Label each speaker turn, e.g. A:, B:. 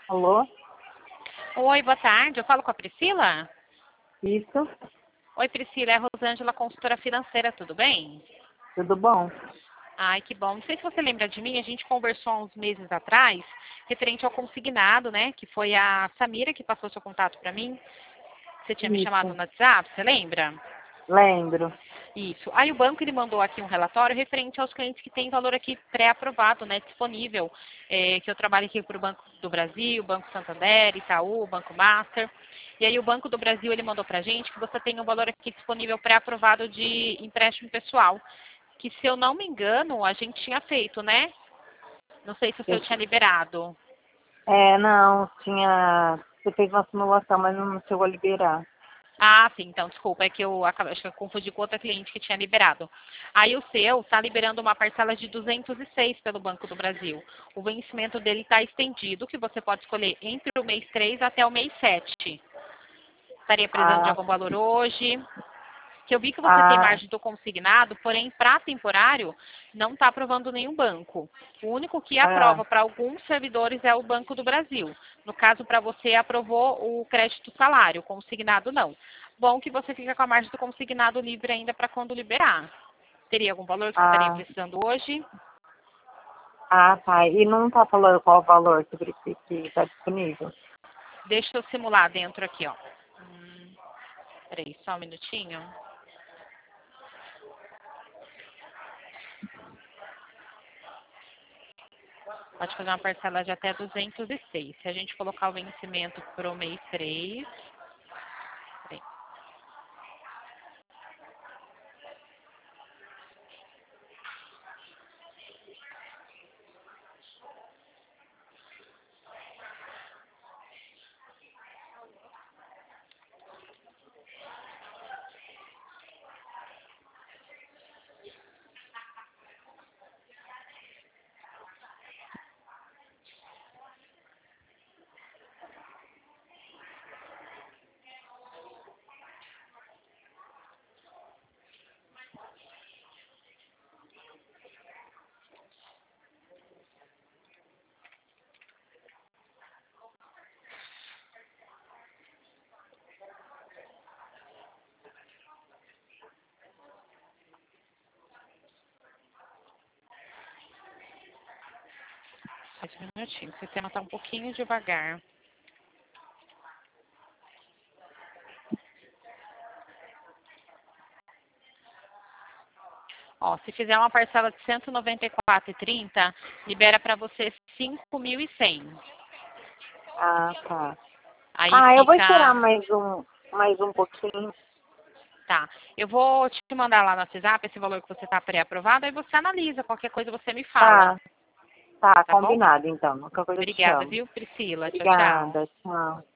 A: Alô?
B: Oi, boa tarde. Eu falo com a Priscila?
A: Isso?
B: Oi, Priscila. É a Rosângela, consultora financeira. Tudo bem?
A: Tudo bom?
B: Ai, que bom. Não sei se você lembra de mim. A gente conversou há uns meses atrás, referente ao consignado, né? Que foi a Samira que passou seu contato para mim. Você tinha me chamado
A: Isso.
B: no WhatsApp, você lembra?
A: Lembro.
B: Isso. Aí o banco ele mandou aqui um relatório referente aos clientes que têm valor aqui pré-aprovado, né, disponível, que eu trabalho aqui para o Banco do Brasil, Banco Santander, Itaú, Banco Master. E aí o Banco do Brasil ele mandou para a gente que você tem um valor aqui disponível pré-aprovado de empréstimo pessoal, que se eu não me engano a gente tinha feito, né? Não sei se o seu tinha liberado.
A: Não, tinha. Você fez uma simulação, mas não chegou a liberar.
B: Ah, sim, então, desculpa, é que acho que eu confundi com outra cliente que tinha liberado. Aí o seu está liberando uma parcela de 206 pelo Banco do Brasil. O vencimento dele está estendido, que você pode escolher entre o mês 3 até o mês 7. Estaria precisando de
A: Ah,
B: algum valor hoje? Que eu vi que você tem
A: ah,
B: margem do consignado, porém, para temporário, não está aprovando nenhum banco. O único que
A: ah,
B: aprova para alguns servidores é o Banco do Brasil. No caso, para você, aprovou o crédito salário, o consignado não. Bom que você fica com a margem do consignado livre ainda para quando liberar. Teria algum valor que você estaria
A: ah,
B: precisando hoje?
A: tá. E não tá falando qual o valor que está disponível?
B: Deixa eu simular dentro aqui, ó. Peraí, só um minutinho. Pode fazer uma parcela de até 206. Se a gente colocar o vencimento para o mês 3, só um minutinho. O sistema está um pouquinho devagar. Ó, se fizer uma parcela de 194,30, libera para você 5.100.
A: Ah, tá.
B: Aí
A: Eu vou esperar
B: fica,
A: mais um pouquinho.
B: tá. Eu vou te mandar lá no WhatsApp esse valor que você está pré-aprovado, aí você analisa, qualquer coisa você me fala,
A: Tá, tá,
B: tá bom?
A: combinado então. Qualquer coisa eu te
B: Obrigada,
A: chamo.
B: viu, Priscila? Tchau, tchau.
A: Obrigada, tchau.